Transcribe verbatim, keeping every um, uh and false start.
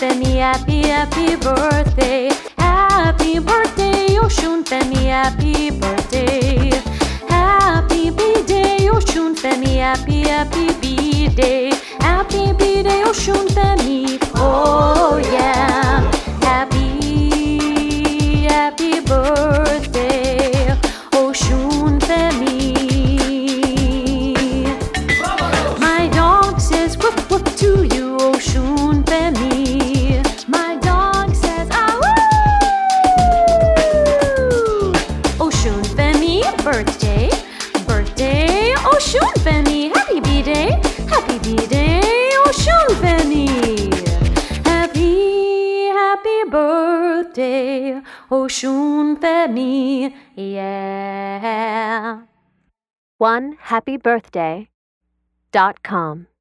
Femi, happy, happy birthday. Happy birthday, Oshun Femi, happy birthday. Happy B-Day, Oshun Femi, happy, happy B-Day. Happy B-Day, Oshun Femi, oh yeah. Happy, happy birthday, Oshun Femi. My dog says woof woof to you, Oshun Femi. My dog says ah woo. Oshun Femi, birthday, birthday, Oshun Femi. Happy B-Day, happy B-Day, Oshun Femi. Happy, happy birthday, Oshun Femi, yeah. one happy birthday dot com